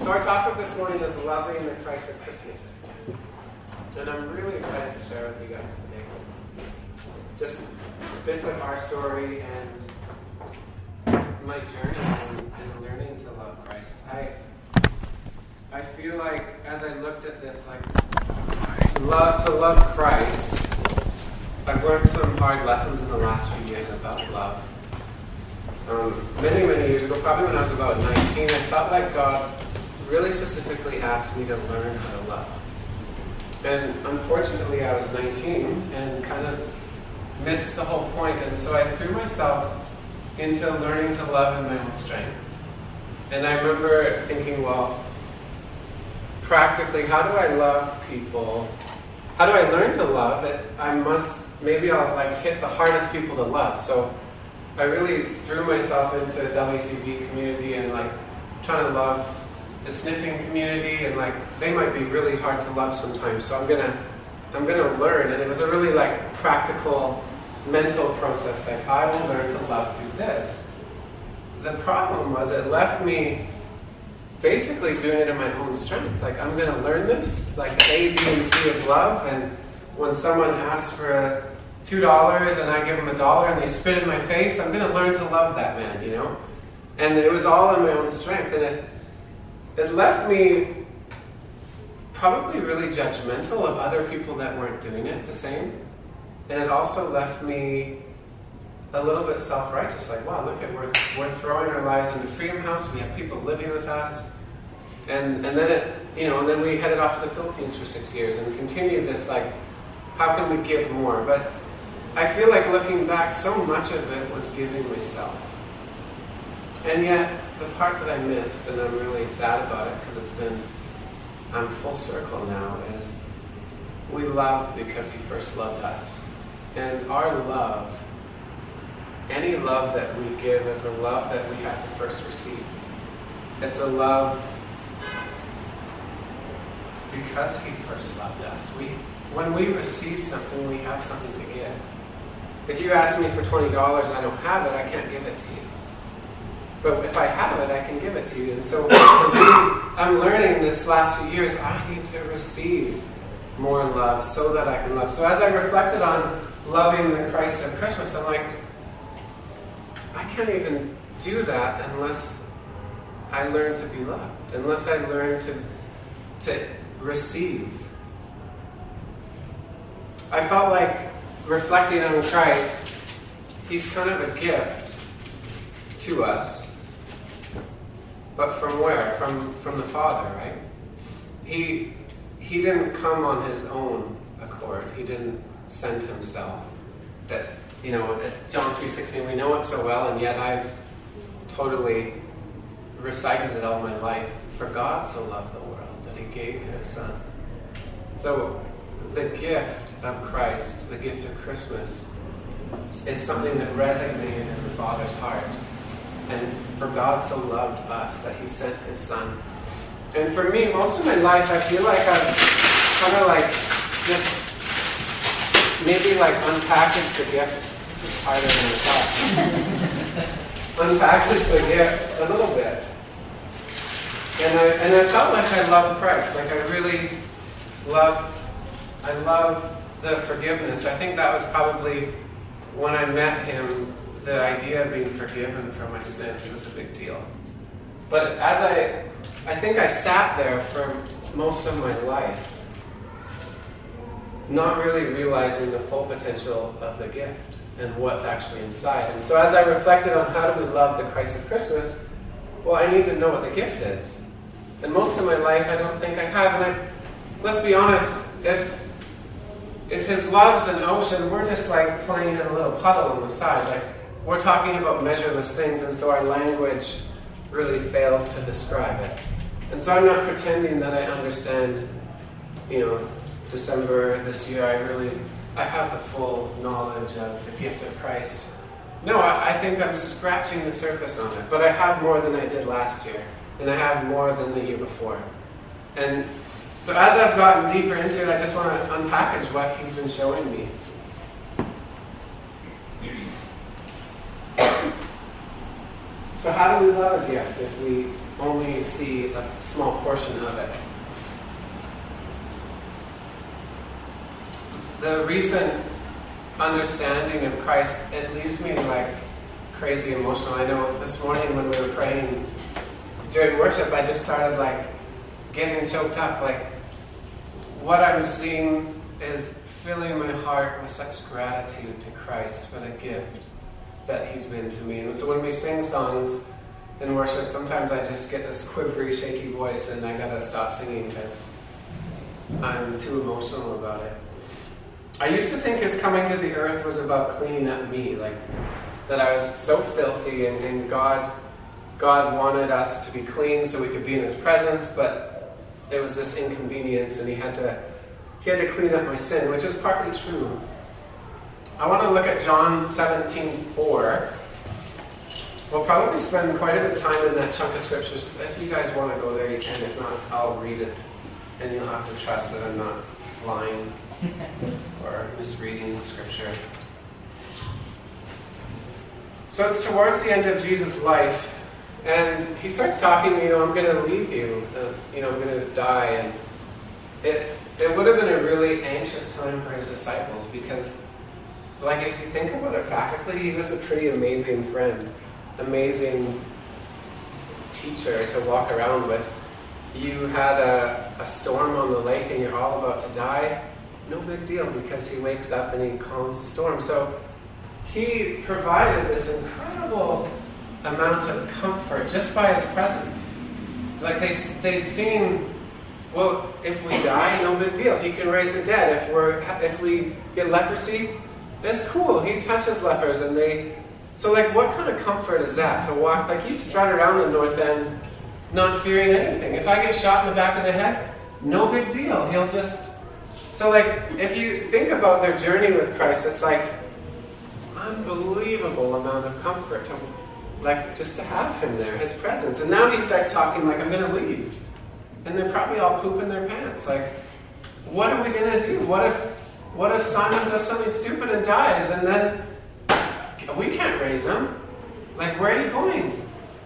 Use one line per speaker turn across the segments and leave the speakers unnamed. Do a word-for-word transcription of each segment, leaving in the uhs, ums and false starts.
So our topic this morning is loving the Christ of Christmas. And I'm really excited to share with you guys today. Just bits of our story and my journey in, in learning to love Christ. I I feel like as I looked at this, like, love to love Christ, I've learned some hard lessons in the last few years about love. Um, many, many years ago, probably when I was about nineteen, I felt like God really specifically asked me to learn how to love. And unfortunately, I was nineteen and kind of missed the whole point, and so I threw myself into learning to love in my own strength. And I remember thinking, well, practically, how do I love people? How do I learn to love? It, I must, maybe I'll like hit the hardest people to love. So I really threw myself into the W C B community and like trying to love the sniffing community, and like they might be really hard to love sometimes. So I'm gonna, I'm gonna learn, and it was a really like practical, mental process. Like I will learn to love through this. The problem was it left me basically doing it in my own strength. Like I'm gonna learn this, like A, B, and C of love, and when someone asks for a two dollars and I give them a dollar and they spit in my face, I'm gonna learn to love that man, you know. And it was all in my own strength, and it. It left me probably really judgmental of other people that weren't doing it the same. And it also left me a little bit self-righteous, like, wow, look at, we're, we're throwing our lives into Freedom House, we have people living with us. And, and then it, you know, and then we headed off to the Philippines for six years and continued this, like, how can we give more? But I feel like looking back, so much of it was giving myself. And yet, the part that I missed, and I'm really sad about it because it's been, I'm full circle now, is we love because He first loved us. And our love, any love that we give is a love that we have to first receive. It's a love because He first loved us. We, when we receive something, we have something to give. If you ask me for twenty dollars and I don't have it, I can't give it to you. But if I have it, I can give it to you. And so I'm learning this last few years, I need to receive more love so that I can love. So as I reflected on loving the Christ of Christmas, I'm like, I can't even do that unless I learn to be loved, unless I learn to, to receive. I felt like reflecting on Christ, He's kind of a gift to us. But from where? From from the Father, right? He he didn't come on His own accord. He didn't send Himself. That, you know, at John three sixteen, we know it so well, and yet I've totally recited it all my life. For God so loved the world that He gave His Son. So the gift of Christ, the gift of Christmas, is something that resonated in the Father's heart. And for God so loved us that He sent His Son. And for me, most of my life, I feel like I've kind of like just maybe like unpackaged the gift. This is harder than I thought. Unpackaged the gift a little bit. And I and I felt like I loved Christ. Like I really love, I love the forgiveness. I think that was probably when I met Him. The idea of being forgiven for my sins is a big deal. But as I, I think I sat there for most of my life, not really realizing the full potential of the gift and what's actually inside. And so as I reflected on how do we love the Christ of Christmas, well, I need to know what the gift is. And most of my life, I don't think I have. And I, let's be honest, if if His love's an ocean, we're just like playing in a little puddle on the side. Like, we're talking about measureless things, and so our language really fails to describe it. And so I'm not pretending that I understand, you know, December this year, I really, I have the full knowledge of the gift of Christ. No, I, I think I'm scratching the surface on it, but I have more than I did last year, and I have more than the year before. And so as I've gotten deeper into it, I just want to unpackage what He's been showing me. So So how do we love a gift if we only see a small portion of it? The recent understanding of Christ, it leaves me like crazy emotional. I know this morning when we were praying during worship, I just started like getting choked up. Like what I'm seeing is filling my heart with such gratitude to Christ for the gift that he's been to me. And so when we sing songs in worship, sometimes I just get this quivery, shaky voice and I gotta stop singing because I'm too emotional about it. I used to think his coming to the earth was about cleaning up me, like that I was so filthy and, and God, God wanted us to be clean so we could be in his presence, but it was this inconvenience and he had to, he had to clean up my sin, which is partly true. I want to look at John seventeen four. We'll probably spend quite a bit of time in that chunk of scriptures. If you guys want to go there, you can. If not, I'll read it. And you'll have to trust that I'm not lying or misreading the scripture. So it's towards the end of Jesus' life. And he starts talking, you know, I'm going to leave you. Uh, you know, I'm going to die. And it, it would have been a really anxious time for his disciples because, like, if you think about it practically, he was a pretty amazing friend, amazing teacher to walk around with. You had a, a storm on the lake and you're all about to die. No big deal because he wakes up and he calms the storm. So he provided this incredible amount of comfort just by his presence. Like they, they'd seen, well, if we die, no big deal. He can raise the dead. If we're, if we get leprosy, it's cool. He touches lepers and they... So like what kind of comfort is that to walk? Like you'd strut around the North End not fearing anything. If I get shot in the back of the head, no big deal. He'll just... So like if you think about their journey with Christ, it's like unbelievable amount of comfort to like just to have him there, his presence. And now he starts talking like I'm going to leave. And they're probably all pooping their pants. Like, what are we going to do? What if What if Simon does something stupid and dies and then we can't raise him? Like, where are you going?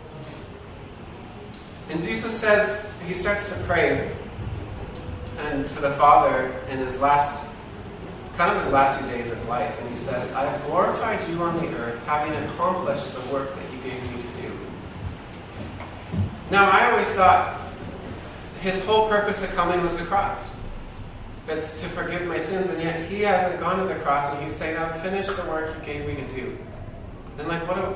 And Jesus says, he starts to pray and to the Father in his last, kind of his last few days of life. And he says, I have glorified you on the earth, having accomplished the work that you gave me to do. Now, I always thought his whole purpose of coming was the cross. It's to forgive my sins, and yet he hasn't gone to the cross, and he's saying, I've finished the work you gave me to do. And like, what a,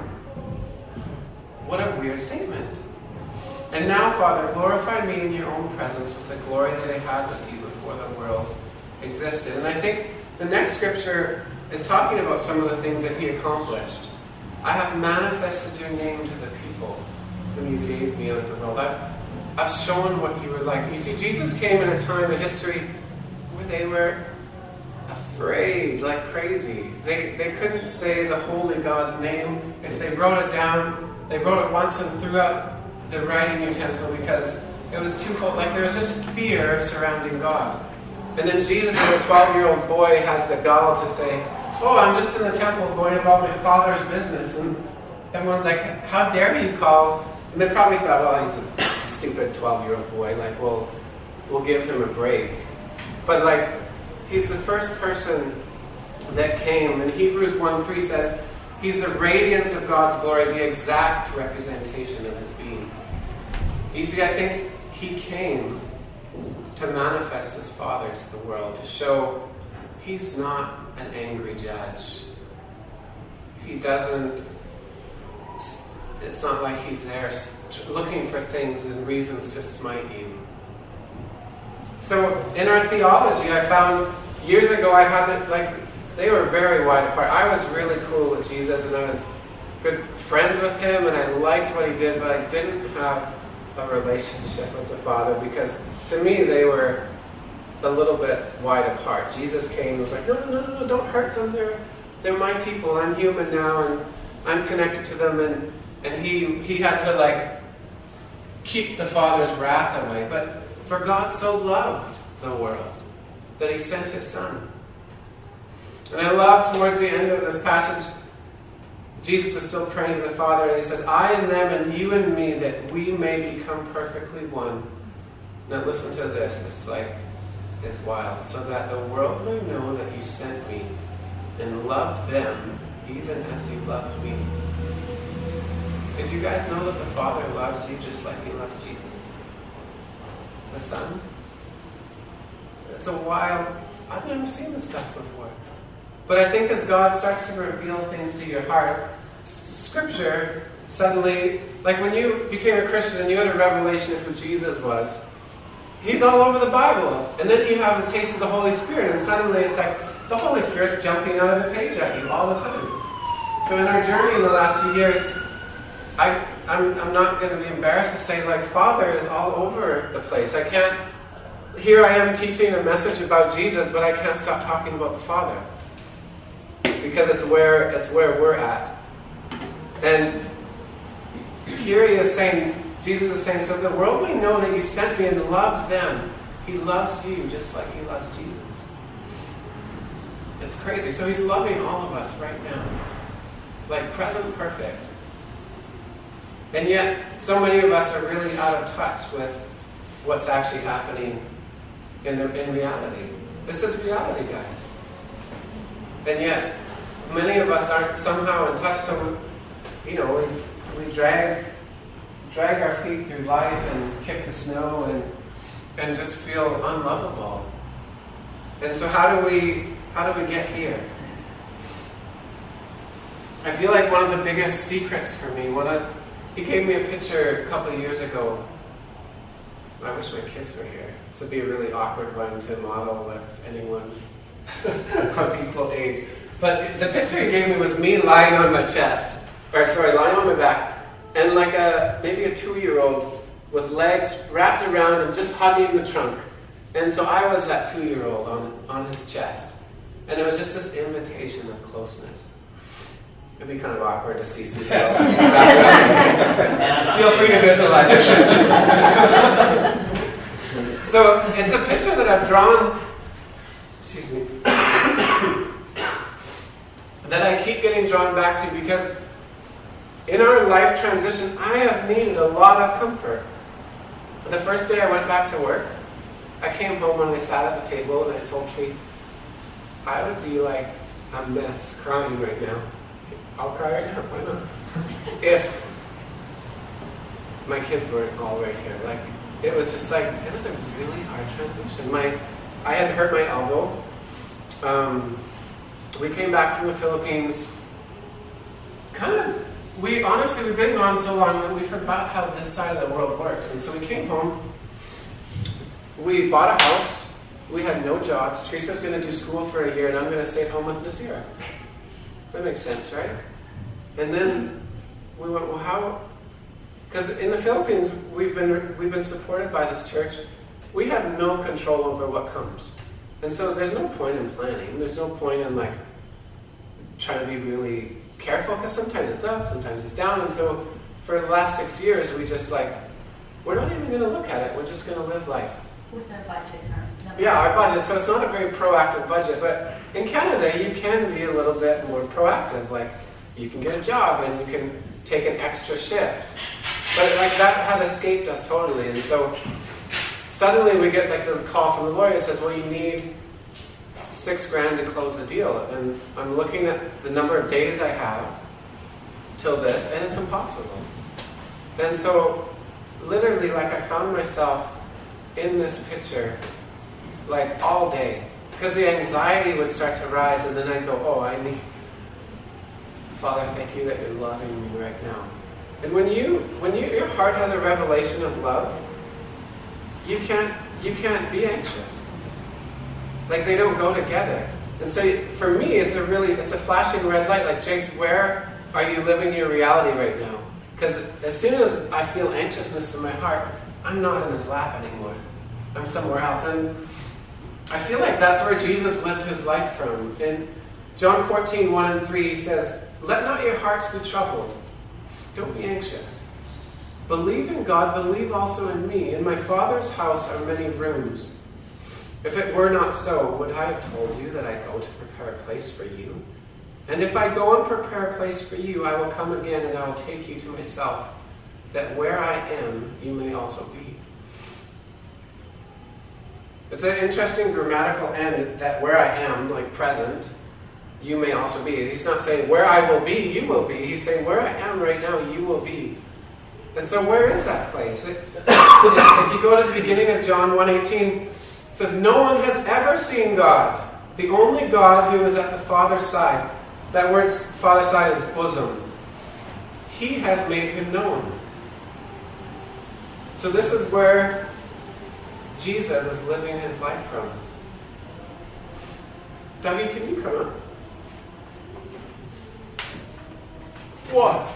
what a weird statement. And now, Father, glorify me in your own presence with the glory that I had with you before the world existed. And I think the next scripture is talking about some of the things that he accomplished. I have manifested your name to the people whom you gave me out of the world. I've, I've shown what you were like. You see, Jesus came in a time in history where they were afraid like crazy. They, they couldn't say the holy God's name. If they wrote it down, they wrote it once and threw out the writing utensil because it was too cold. Like there was just fear surrounding God. And then Jesus, as a twelve-year-old boy, has the gall to say, oh, I'm just in the temple going about my Father's business. And everyone's like, how dare you call? And they probably thought, well, he's a stupid twelve-year-old boy. Like, we'll, we'll give him a break. But like, he's the first person that came. And Hebrews one three says, he's the radiance of God's glory, the exact representation of his being. You see, I think he came to manifest his Father to the world, to show he's not an angry judge. He doesn't, it's not like he's there looking for things and reasons to smite you. So in our theology, I found years ago I had it like, they were very wide apart. I was really cool with Jesus and I was good friends with him and I liked what he did, but I didn't have a relationship with the Father because to me they were a little bit wide apart. Jesus came and was like, no, no, no, no, no, don't hurt them. They're, they're my people. I'm human now and I'm connected to them. And, and he, he had to like keep the Father's wrath away. But for God so loved the world that he sent his Son. And I love towards the end of this passage, Jesus is still praying to the Father, and he says, I and them and you and me, that we may become perfectly one. Now listen to this. It's like, it's wild. So that the world may know that you sent me and loved them even as you loved me. Did you guys know that the Father loves you just like he loves Jesus? The Son? It's a wild... I've never seen this stuff before. But I think as God starts to reveal things to your heart, Scripture suddenly, like when you became a Christian and you had a revelation of who Jesus was, he's all over the Bible. And then you have a taste of the Holy Spirit, and suddenly it's like the Holy Spirit's jumping out of the page at you all the time. So in our journey in the last few years, I, I'm, I'm not going to be embarrassed to say, like, Father is all over the place. I can't, here I am teaching a message about Jesus, but I can't stop talking about the Father. Because it's where, it's where we're at. And here he is saying, Jesus is saying, so the world may know that you sent me and loved them. He loves you just like he loves Jesus. It's crazy. So he's loving all of us right now. Like present perfect. And yet, so many of us are really out of touch with what's actually happening in, the, in reality. This is reality, guys. And yet, many of us aren't somehow in touch, so we, you know, we, we drag drag our feet through life and kick the snow and and just feel unlovable. And so how do we how do we get here? I feel like one of the biggest secrets for me, one of he gave me a picture a couple of years ago. I wish my kids were here. This would be a really awkward one to model with anyone of equal age. But the picture he gave me was me lying on my chest, or sorry, lying on my back, and like a maybe a two-year-old with legs wrapped around and just hugging the trunk. And so I was that two-year-old on on his chest, and it was just this invitation of closeness. It'd be kind of awkward to see some people. Feel free to visualize it. So it's a picture that I've drawn. Excuse me. That I keep getting drawn back to because in our life transition, I have needed a lot of comfort. The first day I went back to work, I came home and I sat at the table and I told Tree, I would be like a mess crying right now. I'll cry right now, why not? If my kids weren't all right here. Like, it was just like, it was a really hard transition. My, I had hurt my elbow. Um, we came back from the Philippines, kind of, we honestly, we've been gone so long that we forgot how this side of the world works. And so we came home, we bought a house, we had no jobs. Teresa's going to do school for a year and I'm going to stay at home with Nazira. That makes sense, right? And then we went, well, how? Because in the Philippines, we've been we've been supported by this church. We have no control over what comes, and so there's no point in planning. There's no point in like trying to be really careful because sometimes it's up, sometimes it's down. And so for the last six years, we just like we're not even going to look at it. We're just going to live life.
With our budget, huh?
Yeah, our budget. So it's not a very proactive budget, but in Canada, you can be a little bit more proactive. Like, you can get a job and you can take an extra shift. But like that had escaped us totally. And so suddenly we get like the call from the lawyer that says, well, you need six grand to close the deal. And I'm looking at the number of days I have till this, and it's impossible. And so literally, like, I found myself in this picture like all day. Because the anxiety would start to rise, and then I'd go, oh, I need... Father, thank you that you're loving me right now. And when you, when you, your heart has a revelation of love, you can't, you can't be anxious. Like, they don't go together. And so for me, it's a really, it's a flashing red light. Like, Jace, where are you living your reality right now? Because as soon as I feel anxiousness in my heart, I'm not in his lap anymore. I'm somewhere else. And I feel like that's where Jesus lived his life from. In John fourteen, one and three, he says, let not your hearts be troubled. Don't be anxious. Believe in God, believe also in me. In my Father's house are many rooms. If it were not so, would I have told you that I go to prepare a place for you? And if I go and prepare a place for you, I will come again and I will take you to myself, that where I am, you may also be. It's an interesting grammatical end, that where I am, like present, you may also be. He's not saying where I will be, you will be. He's saying where I am right now, you will be. And so where is that place? It, if you go to the beginning of John one eighteen, it says, no one has ever seen God, the only God who is at the Father's side. That word Father's side is bosom. He has made him known. So this is where Jesus is living his life from. Dougie, can you come up? What?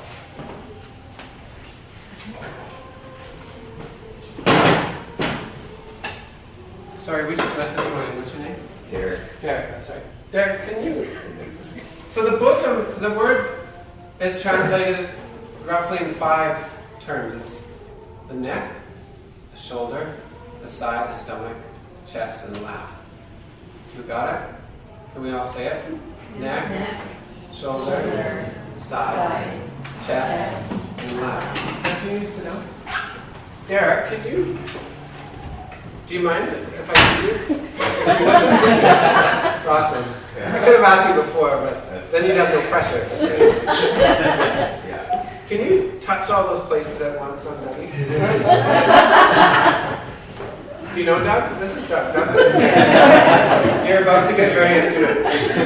Sorry, we just met this morning. What's your name?
Derek.
Derek, that's right. Derek, can you... So the bosom, the word is translated roughly in five terms. It's the neck, the shoulder, the side, the stomach, chest, and the lap. You got it? Can we all say it? Neck, neck shoulder, shoulder, side, side, chest, chest, and lap. Can you sit down? Derek, can you... Do you mind if I do you? It's awesome. I could have asked you before, but then you'd have no pressure to say it. Yeah. Can you touch all those places at once on Dougie? Do you know Doug? This is Doug. Doug, this is Doug. You're about to get very into it.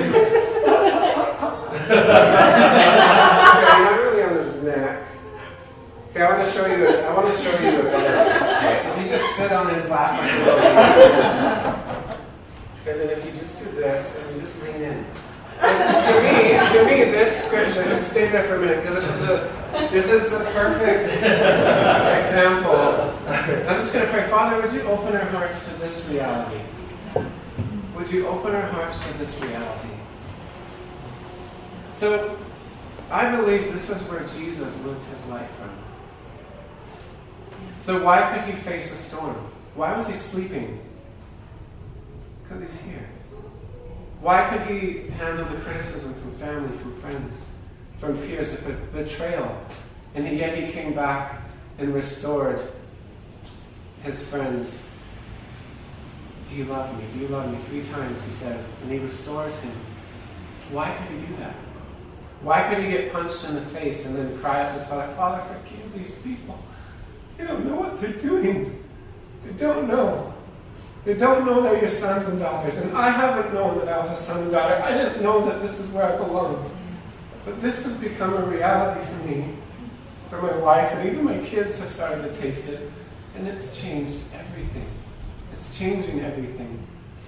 Okay, you're not really on his neck. Okay, I want to show you. A, I want to show you a better. If you just sit on his lap like a little. And then if you just do this and you just lean in. And to me, to me, this scripture, just stay there for a minute, because this is a this is the perfect example. I'm just going to pray. Father, would you open our hearts to this reality? Would you open our hearts to this reality? So, I believe this is where Jesus lived his life from. So why could he face a storm? Why was he sleeping? Because he's here. Why could he handle the criticism from family, from friends, from peers, the betrayal? And yet he came back and restored his friends. Do you love me? Do you love me? Three times he says, and he restores him. Why could he do that? Why could he get punched in the face and then cry out to his father, Father, forgive these people. They don't know what they're doing. They don't know. They don't know they're your sons and daughters. And I haven't known that I was a son and daughter. I didn't know that this is where I belonged. But this has become a reality for me, for my wife, and even my kids have started to taste it. And it's changed everything. It's changing everything.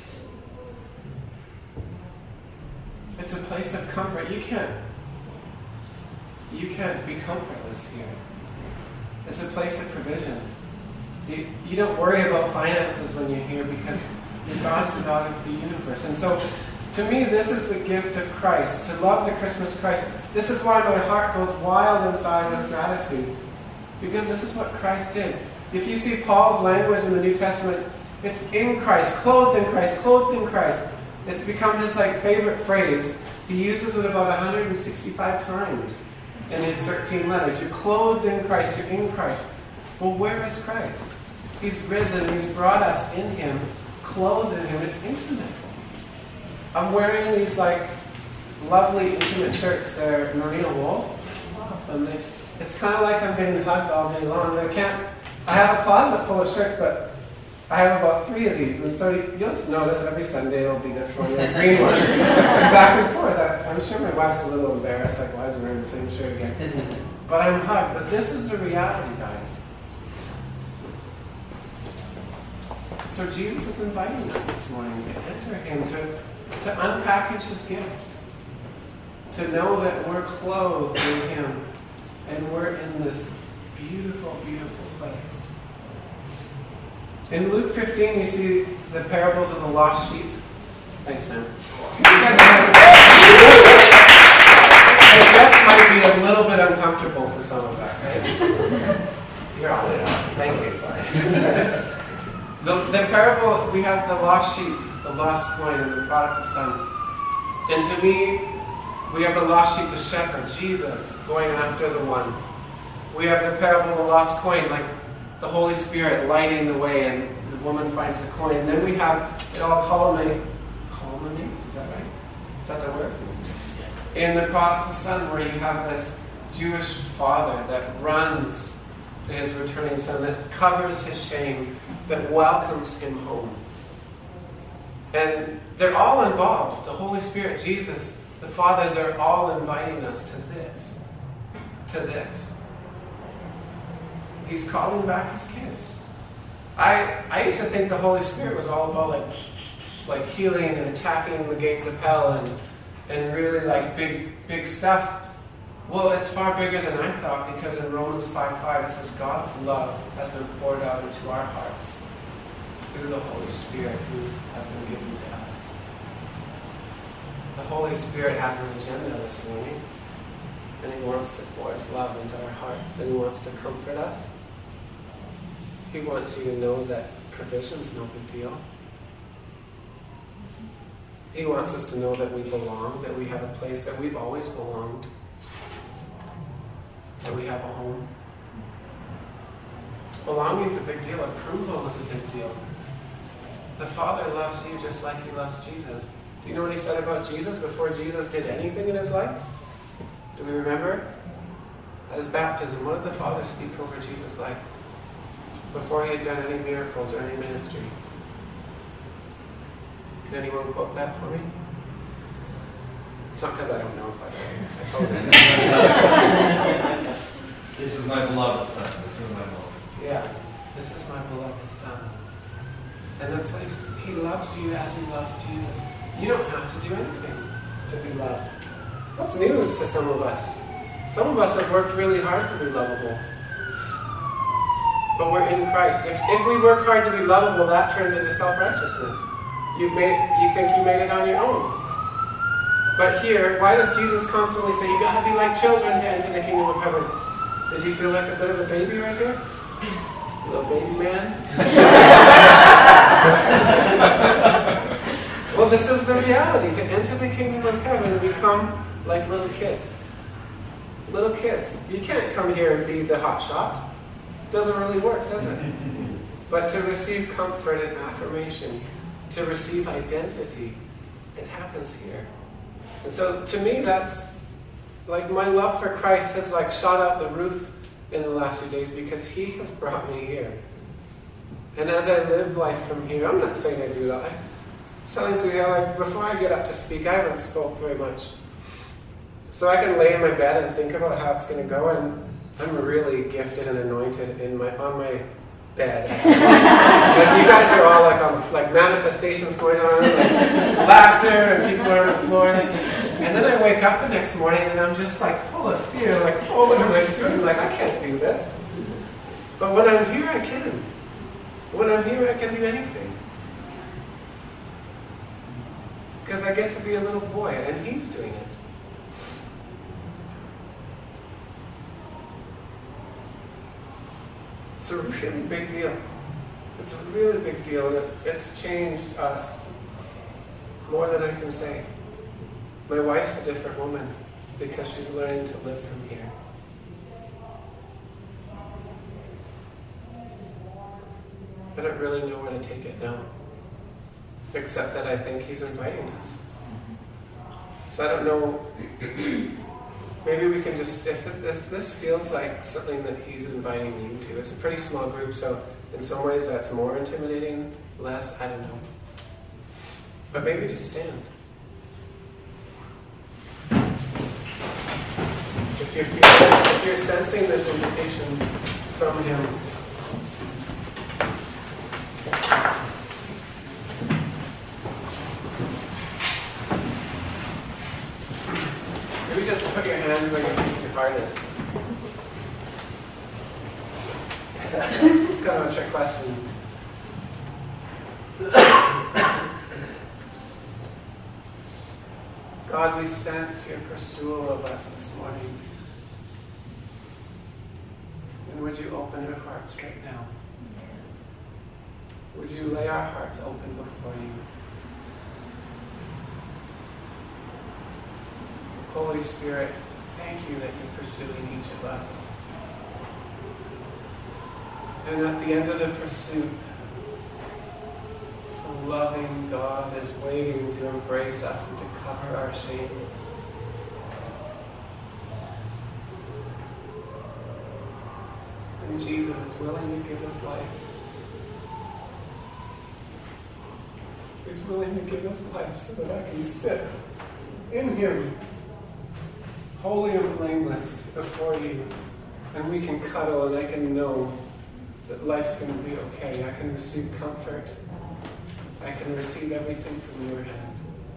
It's a place of comfort. You can't, you can't be comfortless here. It's a place of provision. You, you don't worry about finances when you're here because God's the God of the universe. And so, to me, this is the gift of Christ, to love the Christmas Christ. This is why my heart goes wild inside with gratitude, because this is what Christ did. If you see Paul's language in the New Testament, it's in Christ, clothed in Christ, clothed in Christ. It's become his like favorite phrase. He uses it about one hundred sixty-five times in his thirteen letters. You're clothed in Christ, you're in Christ. Well, where is Christ? He's risen, he's brought us in him, clothed in him. It's intimate. I'm wearing these like lovely intimate shirts. They're merino wool. And they, it's kind of like I'm getting hugged all day long. I can't, I have a closet full of shirts, but I have about three of these. And so you'll just notice every Sunday it'll be this one, the green one. Back and forth. I, I'm sure my wife's a little embarrassed, like, why is he wearing the same shirt again? But I'm hugged. But this is the reality, guys. So Jesus is inviting us this morning to enter him, to, to unpackage his gift, to know that we're clothed in him, and we're in this beautiful, beautiful place. In Luke fifteen, you see the parables of the lost sheep. Thanks, man. You guys are this might be a little bit uncomfortable for some of us, right? You're awesome. Thank you. The, the parable, we have the lost sheep, the lost coin, and the prodigal son. And to me, We have the lost sheep, the shepherd, Jesus, going after the one. We have the parable of the lost coin, like the Holy Spirit lighting the way, and the woman finds the coin. And then we have it all culminate, culminates, is that right? Is that the word? In the prodigal son, where you have this Jewish father that runs to his returning son, that covers his shame, that welcomes him home. And they're all involved. The Holy Spirit, Jesus, the Father, they're all inviting us to this. To this. He's calling back his kids. I I used to think the Holy Spirit was all about like like healing and attacking the gates of hell and and really like big big stuff. Well, it's far bigger than I thought, because in Romans five five it says God's love has been poured out into our hearts through the Holy Spirit who has been given to us. The Holy Spirit has an agenda this morning, and he wants to pour his love into our hearts, and he wants to comfort us. He wants you to know that provision's no big deal. He wants us to know that we belong, that we have a place, that we've always belonged, that we have a home. Belonging's a big deal. Approval is a big deal. The Father loves you just like he loves Jesus. Do you know what he said about Jesus before Jesus did anything in his life? Do we remember? At his baptism, what did the Father speak over Jesus' life? Before he had done any miracles or any ministry. Can anyone quote that for me? It's not because I don't know, by the way. I told you.
This is my beloved son. This is my beloved.
Yeah. This is my beloved son. And that's like, he loves you as he loves Jesus. You don't have to do anything to be loved. That's news to some of us. Some of us have worked really hard to be lovable. But we're in Christ. If, if we work hard to be lovable, that turns into self-righteousness. You've made, you think you made it on your own. But here, why does Jesus constantly say, you got to be like children to enter the kingdom of heaven? Did you feel like a bit of a baby right here? A little baby man? Well, this is the reality. To enter the kingdom of heaven, we come like little kids. Little kids. You can't come here and be the hot shot. It doesn't really work, does it? But to receive comfort and affirmation, to receive identity, it happens here. And so to me, that's like my love for Christ has like shot out the roof in the last few days, because he has brought me here. And as I live life from here, I'm not saying I do that. I was telling Zuhia, like, before I get up to speak, I haven't spoke very much. So I can lay in my bed and think about how it's going to go, and I'm really gifted and anointed in my on my bed. Like, you guys are all like on like manifestations going on, like laughter, and people are on the floor. And then I wake up the next morning and I'm just like full of fear, like, oh, what am I doing? Like, I can't do this. But when I'm here, I can. When I'm here, I can do anything. Because I get to be a little boy, and he's doing it. It's a really big deal. It's a really big deal, and it, it's changed us more than I can say. My wife's a different woman because she's learning to live from here. I don't really know where to take it now, except that I think he's inviting us. So I don't know, maybe we can just, if it, this, this feels like something that he's inviting you to. It's a pretty small group, so in some ways that's more intimidating, less, I don't know. But maybe just stand. If you're, feeling, if you're sensing this invitation from him, maybe just put your hand where your heart is. It's kind of a trick question. God, we sense your pursuit of us this morning. And would you open our hearts right now? Would you lay our hearts open before you? Holy Spirit, thank you that you're pursuing each of us. And at the end of the pursuit, a loving God is waiting to embrace us and to cover our shame. And Jesus is willing to give us life. He's willing to give us life so that I can sit in Him, holy and blameless before you, and we can cuddle and I can know that life's going to be okay. I can receive comfort. I can receive everything from your hand.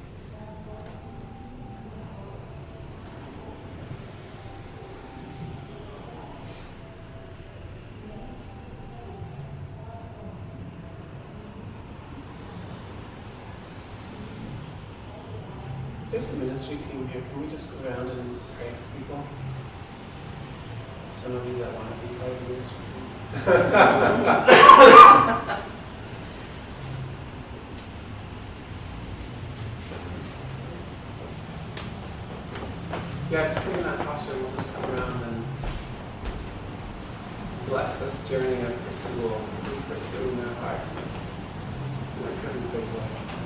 If there's a ministry team here, can we just go around and pray for people? Some of you that want to be part of the ministry team. Yeah, just give me that posture and we'll just come around and bless this journey of pursuit. Who's pursuing their hearts in a pretty big way.